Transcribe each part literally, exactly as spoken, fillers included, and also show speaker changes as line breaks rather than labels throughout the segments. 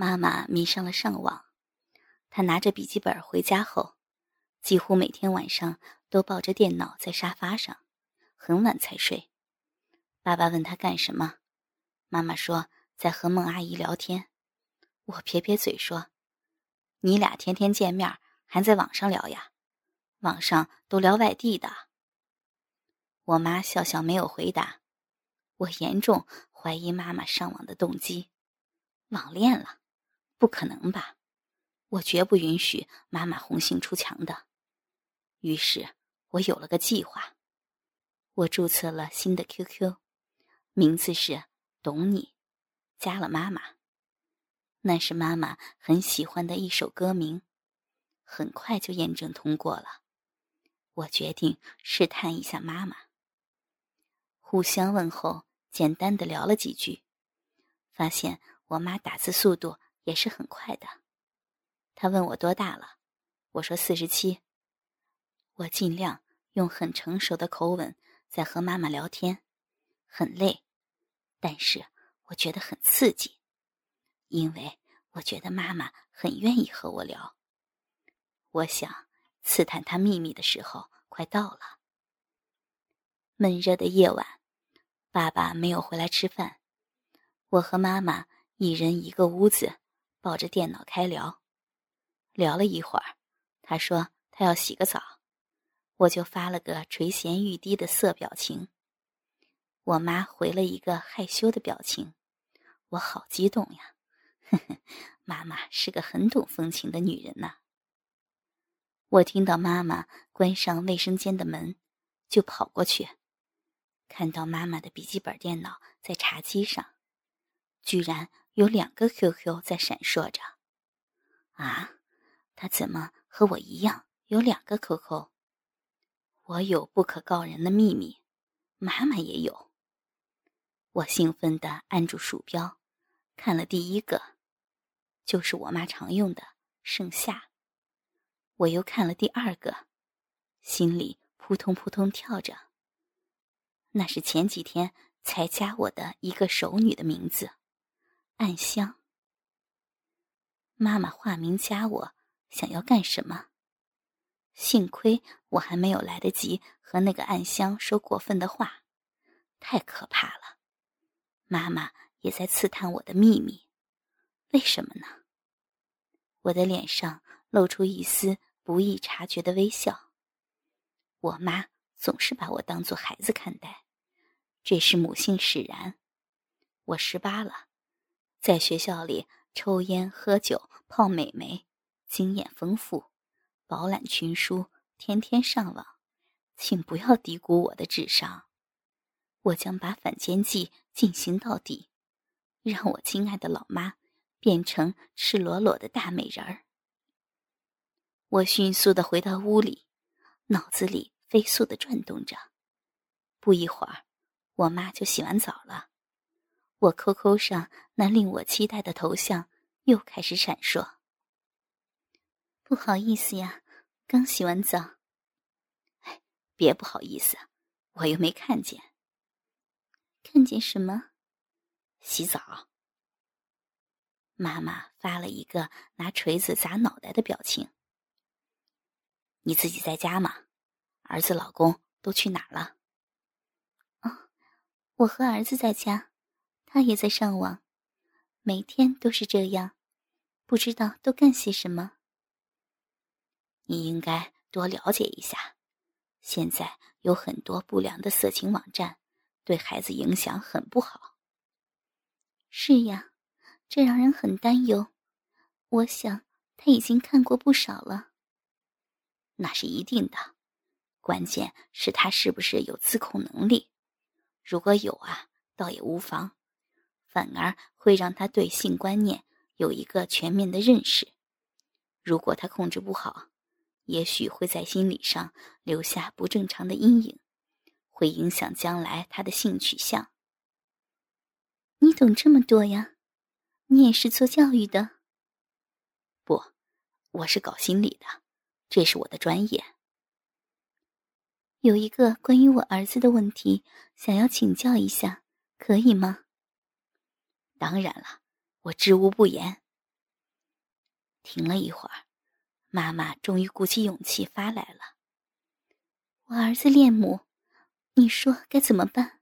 妈妈迷上了上网，她拿着笔记本回家后，几乎每天晚上都抱着电脑在沙发上，很晚才睡。爸爸问她干什么，妈妈说在和孟阿姨聊天。我撇撇嘴说，你俩天天见面还在网上聊呀？网上都聊外地的。我妈笑笑没有回答。我严重怀疑妈妈上网的动机。网恋了？不可能吧，我绝不允许妈妈红杏出墙的。于是我有了个计划，我注册了新的 Q Q， 名字是懂你，加了妈妈。那是妈妈很喜欢的一首歌名，很快就验证通过了。我决定试探一下妈妈。互相问候，简单的聊了几句，发现我妈打字速度也是很快的。她问我多大了，我说四十七。我尽量用很成熟的口吻在和妈妈聊天，很累，但是我觉得很刺激，因为我觉得妈妈很愿意和我聊。我想刺探她秘密的时候快到了。闷热的夜晚，爸爸没有回来吃饭，我和妈妈一人一个屋子，抱着电脑开聊。聊了一会儿，他说他要洗个澡，我就发了个垂涎欲滴的色表情。我妈回了一个害羞的表情，我好激动呀，呵呵，妈妈是个很懂风情的女人呐。我听到妈妈关上卫生间的门，就跑过去，看到妈妈的笔记本电脑在茶几上，居然有两个 Q Q 在闪烁着。啊，她怎么和我一样有两个 Q Q？ 我有不可告人的秘密，妈妈也有。我兴奋地按住鼠标，看了第一个，就是我妈常用的盛夏。我又看了第二个，心里扑通扑通跳着。那是前几天才加我的一个熟女的名字，暗香。妈妈化名加我，想要干什么？幸亏我还没有来得及和那个暗香说过分的话，太可怕了。妈妈也在刺探我的秘密，为什么呢？我的脸上露出一丝不易察觉的微笑。我妈总是把我当作孩子看待，这是母性使然。我十八了，在学校里抽烟喝酒泡美眉，经验丰富，饱览群书，天天上网，请不要低估我的智商。我将把反间计进行到底，让我亲爱的老妈变成赤裸裸的大美人儿。我迅速地回到屋里，脑子里飞速地转动着。不一会儿，我妈就洗完澡了。我 Q Q 上那令我期待的头像又开始闪烁。不好意思呀，刚洗完澡。哎，别不好意思，我又没看见。看见什么？洗澡。妈妈发了一个拿锤子砸脑袋的表情。你自己在家吗？儿子老公都去哪儿了？哦，我和儿子在家，他也在上网，每天都是这样，不知道都干些什么。你应该多了解一下，现在有很多不良的色情网站，对孩子影响很不好。是呀，这让人很担忧。我想他已经看过不少了。那是一定的，关键是他是不是有自控能力。如果有啊，倒也无妨，反而会让他对性观念有一个全面的认识。如果他控制不好，也许会在心理上留下不正常的阴影，会影响将来他的性取向。你懂这么多呀？你也是做教育的？不，我是搞心理的，这是我的专业。有一个关于我儿子的问题，想要请教一下，可以吗？当然了，我知无不言。 停了一会儿，妈妈终于鼓起勇气发来了：“我儿子恋母，你说该怎么办？”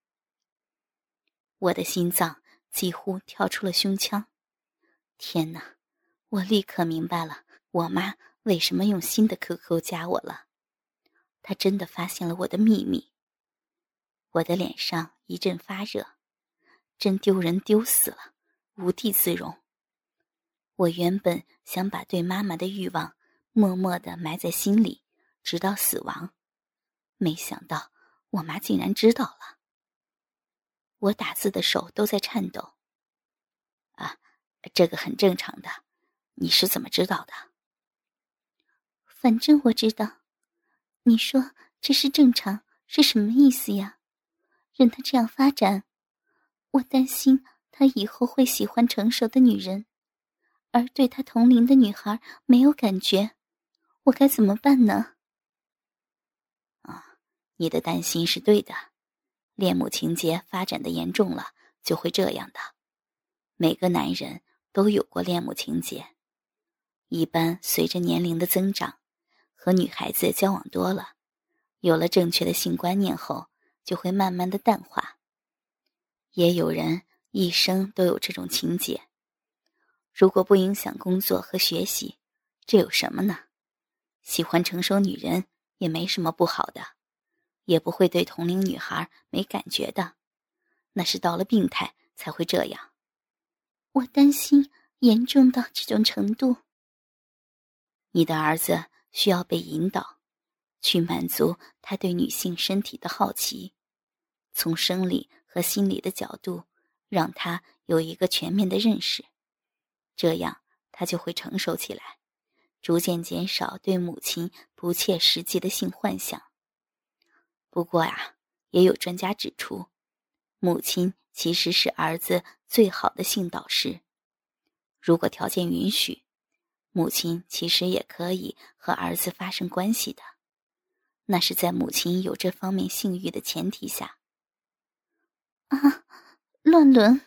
我的心脏几乎跳出了胸腔。天哪，我立刻明白了我妈为什么用新的 Q Q 加我了。她真的发现了我的秘密。我的脸上一阵发热，真丢人丢死了，无地自容。我原本想把对妈妈的欲望默默地埋在心里，直到死亡，没想到我妈竟然知道了。我打字的手都在颤抖。啊，这个很正常的，你是怎么知道的？反正我知道。你说这是正常，是什么意思呀？任他这样发展，我担心他以后会喜欢成熟的女人，而对他同龄的女孩没有感觉，我该怎么办呢？啊，你的担心是对的，恋母情节发展的严重了，就会这样的。每个男人都有过恋母情节，一般随着年龄的增长，和女孩子交往多了，有了正确的性观念后，就会慢慢的淡化。也有人一生都有这种情节，如果不影响工作和学习，这有什么呢？喜欢成熟女人也没什么不好的，也不会对同龄女孩没感觉的，那是到了病态才会这样。我担心严重到这种程度。你的儿子需要被引导，去满足他对女性身体的好奇，从生理和心理的角度，让他有一个全面的认识，这样他就会成熟起来，逐渐减少对母亲不切实际的性幻想。不过呀，也有专家指出，母亲其实是儿子最好的性导师。如果条件允许，母亲其实也可以和儿子发生关系的，那是在母亲有这方面性欲的前提下。啊，乱伦！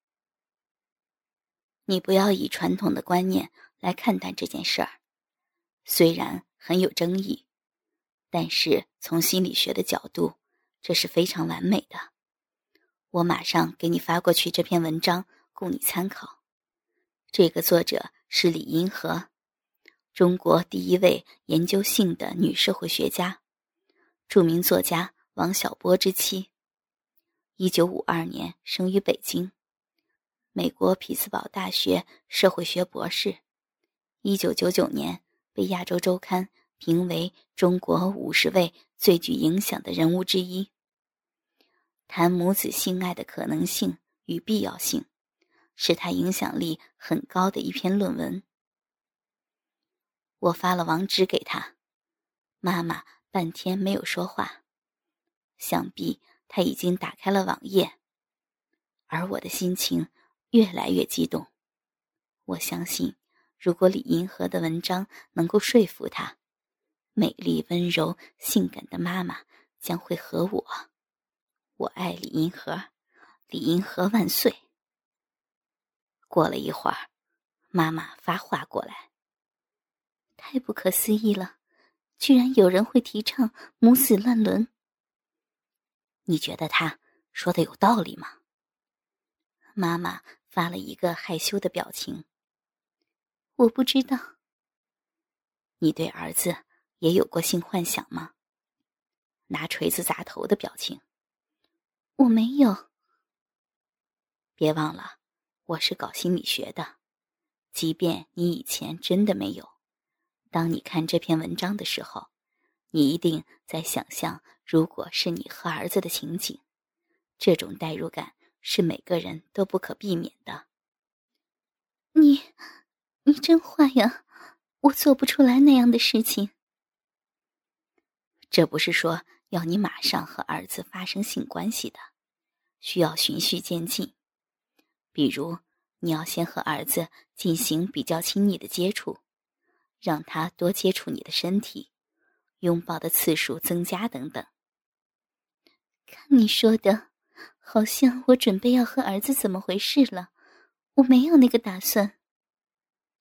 你不要以传统的观念来看待这件事儿，虽然很有争议，但是从心理学的角度，这是非常完美的。我马上给你发过去这篇文章，供你参考。这个作者是李银河，中国第一位研究性的女社会学家，著名作家王小波之妻。一九五二年生于北京，美国匹兹堡大学社会学博士。一九九九年被亚洲周刊评为中国五十位最具影响的人物之一。谈母子性爱的可能性与必要性，是他影响力很高的一篇论文。我发了网址给他，妈妈半天没有说话，想必他已经打开了网页，而我的心情越来越激动。我相信，如果李银河的文章能够说服他，美丽温柔性感的妈妈将会和我。我爱李银河，李银河万岁。过了一会儿，妈妈发话过来：太不可思议了，居然有人会提倡母子乱伦。你觉得他说的有道理吗？妈妈发了一个害羞的表情。我不知道。你对儿子也有过性幻想吗？拿锤子砸头的表情。我没有。别忘了，我是搞心理学的，即便你以前真的没有，当你看这篇文章的时候，你一定在想象如果是你和儿子的情景，这种代入感是每个人都不可避免的。你，你真坏呀，我做不出来那样的事情。这不是说要你马上和儿子发生性关系的，需要循序渐进。比如，你要先和儿子进行比较亲密的接触，让他多接触你的身体，拥抱的次数增加等等。看你说的，好像我准备要和儿子怎么回事了，我没有那个打算。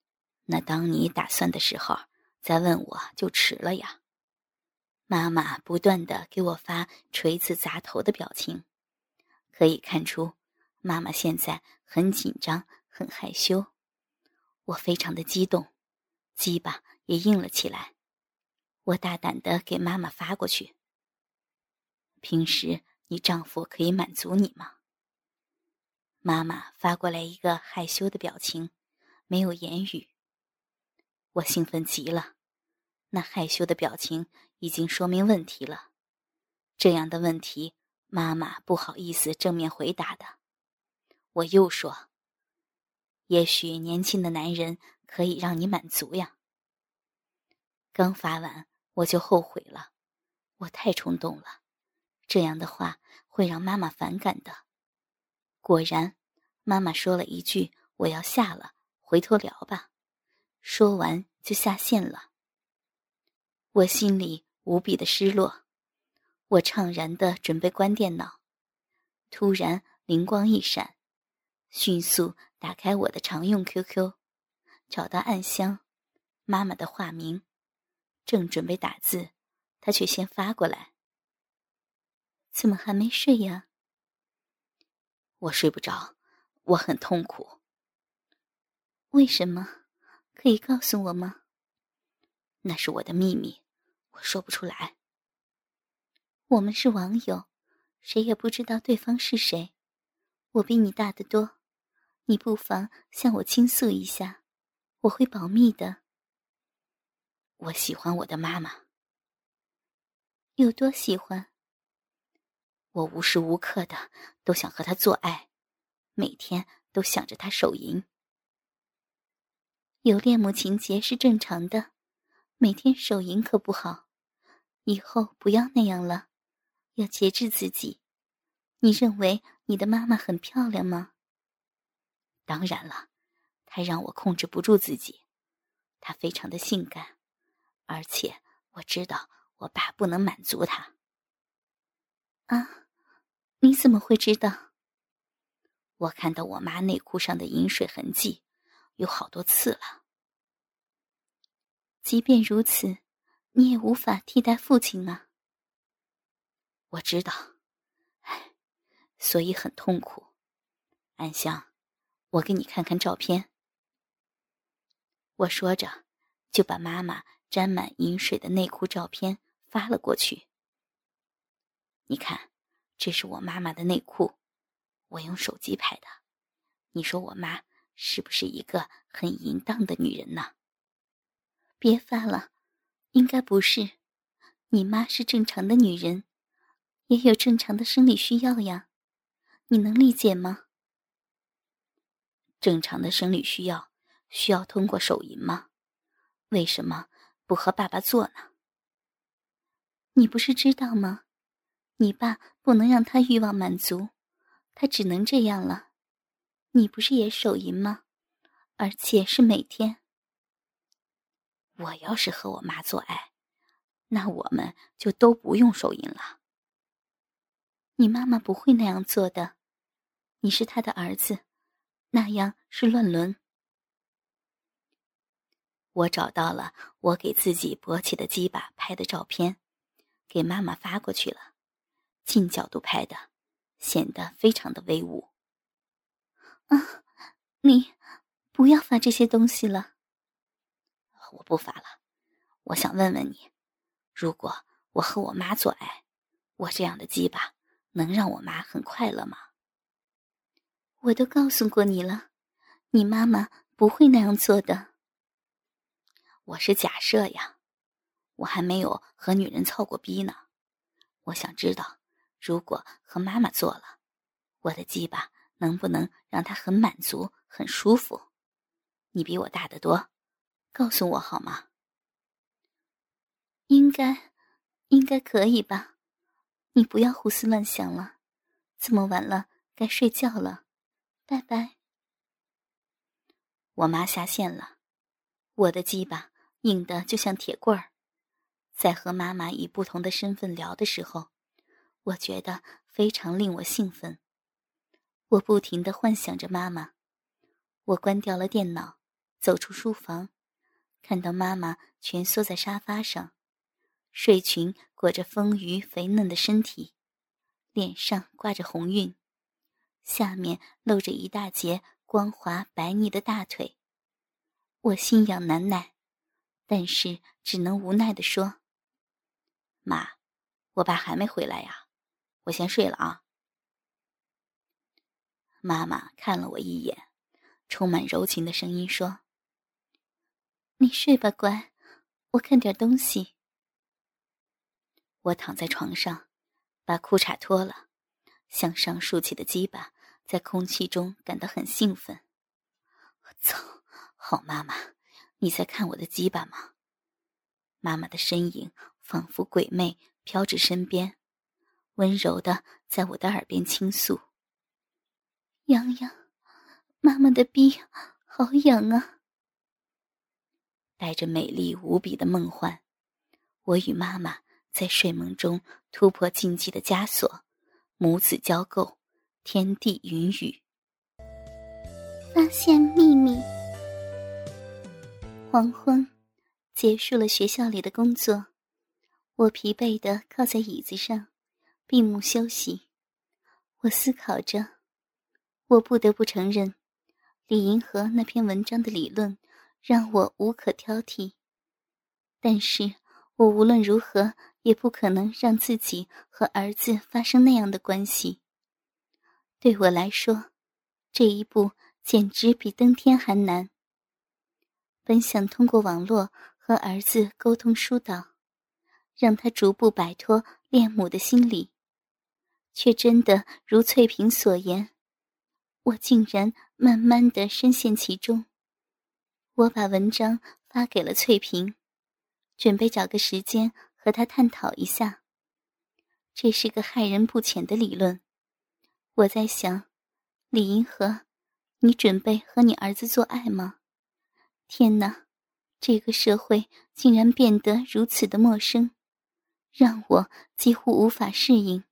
那当你打算的时候，再问我就迟了呀。妈妈不断地给我发锤子砸头的表情，可以看出妈妈现在很紧张很害羞。我非常的激动，鸡巴也硬了起来。我大胆地给妈妈发过去。平时你丈夫可以满足你吗？妈妈发过来一个害羞的表情，没有言语。我兴奋极了，那害羞的表情已经说明问题了。这样的问题，妈妈不好意思正面回答的。我又说，也许年轻的男人可以让你满足呀。刚发完我就后悔了，我太冲动了，这样的话会让妈妈反感的。果然，妈妈说了一句我要下了，回头聊吧，说完就下线了。我心里无比的失落，我怅然地准备关电脑，突然灵光一闪，迅速打开我的常用 Q Q， 找到暗箱，妈妈的化名，正准备打字，她却先发过来。怎么还没睡呀？我睡不着，我很痛苦。为什么？可以告诉我吗？那是我的秘密，我说不出来。我们是网友，谁也不知道对方是谁。我比你大得多，你不妨向我倾诉一下，我会保密的。我喜欢我的妈妈。有多喜欢？我无时无刻的都想和她做爱，每天都想着她手淫。有恋母情节是正常的，每天手淫可不好，以后不要那样了，要节制自己。你认为你的妈妈很漂亮吗？当然了，她让我控制不住自己，她非常的性感，而且我知道我爸不能满足她。啊，你怎么会知道？我看到我妈内裤上的饮水痕迹，有好多次了。即便如此，你也无法替代父亲啊。我知道，唉，所以很痛苦。安香，我给你看看照片。我说着，就把妈妈沾满饮水的内裤照片发了过去。你看，这是我妈妈的内裤，我用手机拍的。你说我妈是不是一个很淫荡的女人呢？别发了，应该不是。你妈是正常的女人，也有正常的生理需要呀，你能理解吗？正常的生理需要需要通过手淫吗？为什么不和爸爸做呢？你不是知道吗？你爸不能让他欲望满足，他只能这样了。你不是也手淫吗？而且是每天。我要是和我妈做爱，那我们就都不用手淫了。你妈妈不会那样做的，你是她的儿子，那样是乱伦。我找到了我给自己勃起的鸡巴拍的照片，给妈妈发过去了，近角度拍的，显得非常的威武。啊，你不要发这些东西了。我不发了，我想问问你，如果我和我妈做爱，我这样的鸡巴能让我妈很快乐吗？我都告诉过你了，你妈妈不会那样做的。我是假设呀，我还没有和女人操过逼呢。我想知道，如果和妈妈做了，我的鸡巴能不能让她很满足、很舒服？你比我大得多，告诉我好吗？应该，应该可以吧。你不要胡思乱想了，这么晚了，该睡觉了，拜拜。我妈下线了，我的鸡巴硬得就像铁棍儿。在和妈妈以不同的身份聊的时候，我觉得非常令我兴奋。我不停地幻想着妈妈。我关掉了电脑，走出书房， 看到妈妈蜷缩在沙发上，睡裙裹着丰腴肥嫩的身体，脸上挂着红晕，下面露着一大截光滑白腻的大腿。我心痒难耐，但是只能无奈地说：妈，我爸还没回来呀，我先睡了啊。妈妈看了我一眼，充满柔情的声音说：你睡吧，乖，我看点东西。我躺在床上，把裤衩脱了，向上竖起的鸡巴在空气中感到很兴奋。操，好妈妈，你在看我的鸡巴吗？妈妈的身影仿佛鬼魅飘至身边，温柔地在我的耳边倾诉：痒痒，妈妈的逼好痒啊。带着美丽无比的梦幻，我与妈妈在睡梦中突破禁忌的枷锁，母子交媾，天地云雨。发现秘密。黄昏，结束了学校里的工作，我疲惫地靠在椅子上，闭目休息。我思考着，我不得不承认，李银河那篇文章的理论让我无可挑剔，但是我无论如何也不可能让自己和儿子发生那样的关系。对我来说，这一步简直比登天还难。本想通过网络和儿子沟通疏导，让他逐步摆脱恋母的心理，却真的如翠萍所言，我竟然慢慢地深陷其中。我把文章发给了翠萍，准备找个时间和她探讨一下。这是个害人不浅的理论。我在想，李银河，你准备和你儿子做爱吗？天哪，这个社会竟然变得如此的陌生，让我几乎无法适应。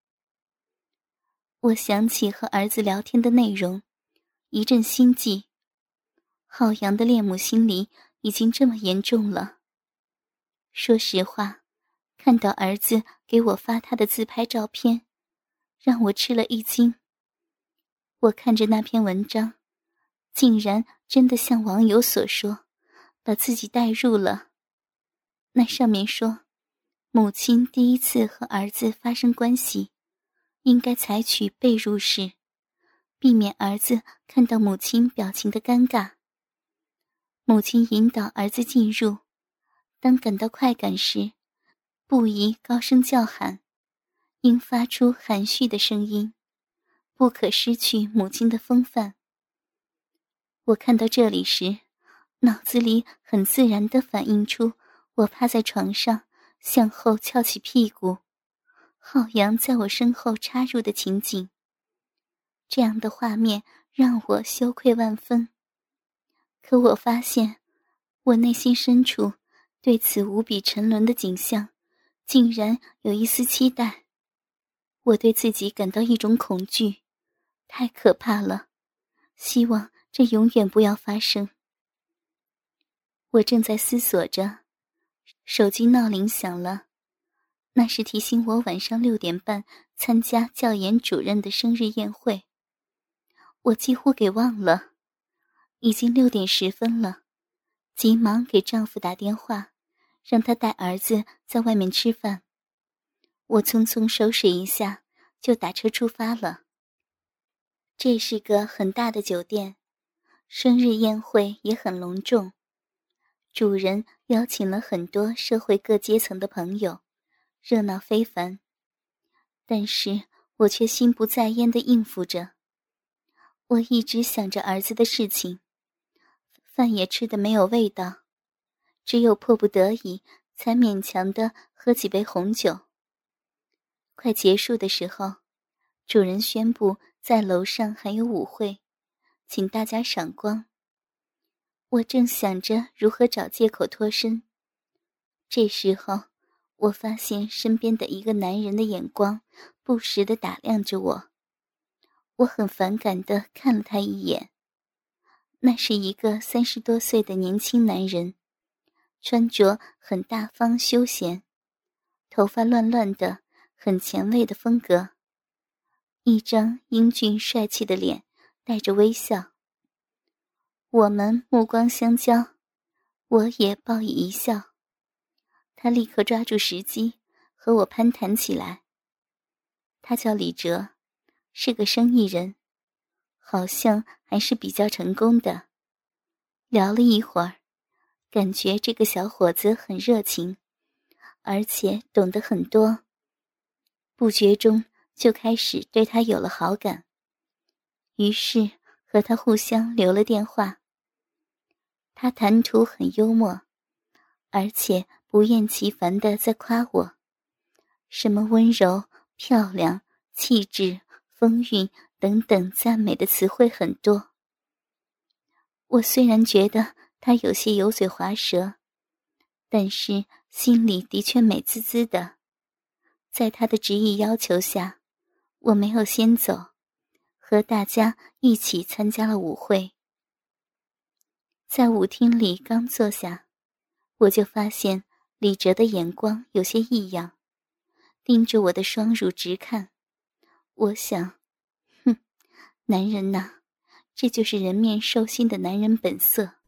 我想起和儿子聊天的内容，一阵心悸。浩洋的恋母心理已经这么严重了。说实话，看到儿子给我发他的自拍照片，让我吃了一惊。我看着那篇文章，竟然真的像网友所说，把自己带入了。那上面说，母亲第一次和儿子发生关系，应该采取被入式，避免儿子看到母亲表情的尴尬。母亲引导儿子进入，当感到快感时，不宜高声叫喊，应发出含蓄的声音，不可失去母亲的风范。我看到这里时，脑子里很自然地反映出我趴在床上，向后翘起屁股，浩洋在我身后插入的情景。这样的画面让我羞愧万分。可我发现，我内心深处对此无比沉沦的景象，竟然有一丝期待。我对自己感到一种恐惧，太可怕了，希望这永远不要发生。我正在思索着，手机闹铃响了，那是提醒我晚上六点半参加教研主任的生日宴会。我几乎给忘了，已经六点十分了，急忙给丈夫打电话，让他带儿子在外面吃饭。我匆匆收拾一下，就打车出发了。这是个很大的酒店，生日宴会也很隆重，主人邀请了很多社会各阶层的朋友，热闹非凡。但是我却心不在焉地应付着。我一直想着儿子的事情，饭也吃得没有味道，只有迫不得已才勉强地喝几杯红酒。快结束的时候，主人宣布在楼上还有舞会，请大家赏光。我正想着如何找借口脱身，这时候我发现身边的一个男人的眼光不时地打量着我。我很反感地看了他一眼，那是一个三十多岁的年轻男人， 穿着很大方休闲，头发乱乱的，很前卫的风格，一张英俊帅气的脸带着微笑。我们目光相交，我也报以一笑。他立刻抓住时机和我攀谈起来。他叫李哲，是个生意人，好像还是比较成功的。聊了一会儿，感觉这个小伙子很热情，而且懂得很多，不觉中就开始对他有了好感，于是和他互相留了电话。他谈吐很幽默，而且不厌其烦地在夸我，什么温柔、漂亮、气质、风韵等等赞美的词汇很多。我虽然觉得他有些油嘴滑舌，但是心里的确美滋滋的。在他的执意要求下，我没有先走，和大家一起参加了舞会。在舞厅里刚坐下，我就发现李哲的眼光有些异样，盯着我的双乳直看。我想，哼，男人呐，这就是人面兽心的男人本色。